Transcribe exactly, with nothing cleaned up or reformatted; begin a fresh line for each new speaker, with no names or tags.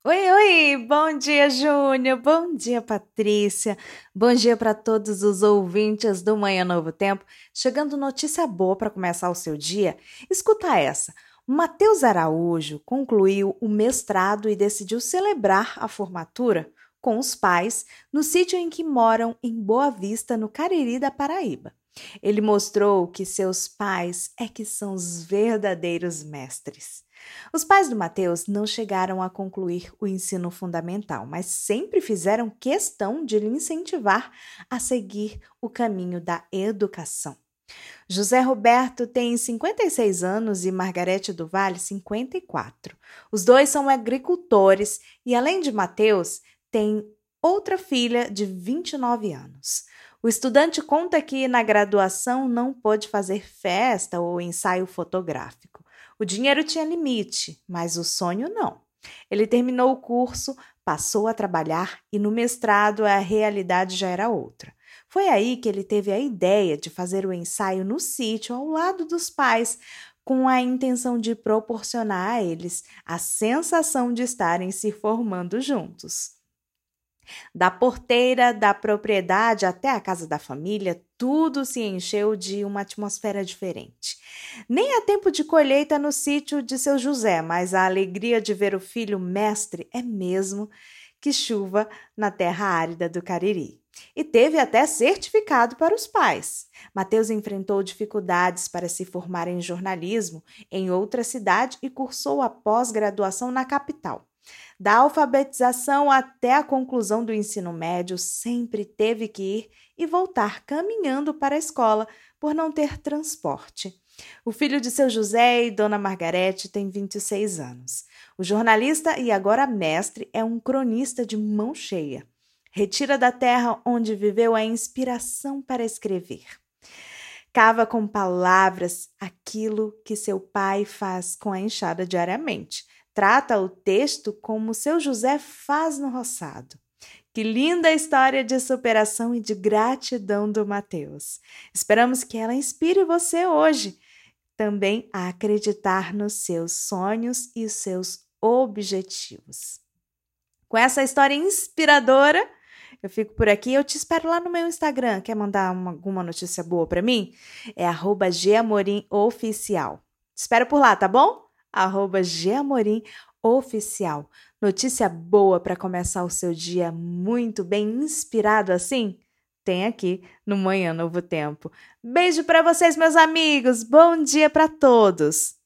Oi, oi! Bom dia, Júnior! Bom dia, Patrícia! Bom dia para todos os ouvintes do Manhã Novo Tempo. Chegando notícia boa para começar o seu dia. Escuta essa. Matheus Araújo concluiu o mestrado e decidiu celebrar a formatura com os pais no sítio em que moram em Boa Vista, no Cariri da Paraíba. Ele mostrou que seus pais é que são os verdadeiros mestres. Os pais do Mateus não chegaram a concluir o ensino fundamental, mas sempre fizeram questão de lhe incentivar a seguir o caminho da educação. José Roberto tem cinquenta e seis anos e Margarete do Vale cinquenta e quatro. Os dois são agricultores e, além de Mateus, tem outra filha de vinte e nove anos. O estudante conta que na graduação não pôde fazer festa ou ensaio fotográfico. O dinheiro tinha limite, mas o sonho não. Ele terminou o curso, passou a trabalhar e no mestrado a realidade já era outra. Foi aí que ele teve a ideia de fazer o ensaio no sítio ao lado dos pais, com a intenção de proporcionar a eles a sensação de estarem se formando juntos. Da porteira da propriedade até a casa da família, tudo se encheu de uma atmosfera diferente. Nem há tempo de colheita no sítio de seu José, mas a alegria de ver o filho mestre é mesmo que chuva na terra árida do Cariri. E teve até certificado para os pais. Mateus enfrentou dificuldades para se formar em jornalismo em outra cidade e cursou a pós-graduação na capital. Da alfabetização até a conclusão do ensino médio, sempre teve que ir e voltar caminhando para a escola por não ter transporte. O filho de seu José e dona Margarete tem vinte e seis anos. O jornalista e agora mestre é um cronista de mão cheia. Retira da terra onde viveu a inspiração para escrever. Cava com palavras aquilo que seu pai faz com a enxada diariamente. Trata o texto como seu José faz no roçado. Que linda história de superação e de gratidão do Mateus. Esperamos que ela inspire você hoje também a acreditar nos seus sonhos e seus objetivos. Com essa história inspiradora, eu fico por aqui. Eu te espero lá no meu Instagram. Quer mandar uma, alguma notícia boa para mim? É arroba geamorimoficial. Te espero por lá, tá bom? arroba geamorimoficial. Notícia boa para começar o seu dia muito bem inspirado assim? Tem aqui no Manhã Novo Tempo. Beijo para vocês, meus amigos. Bom dia para todos.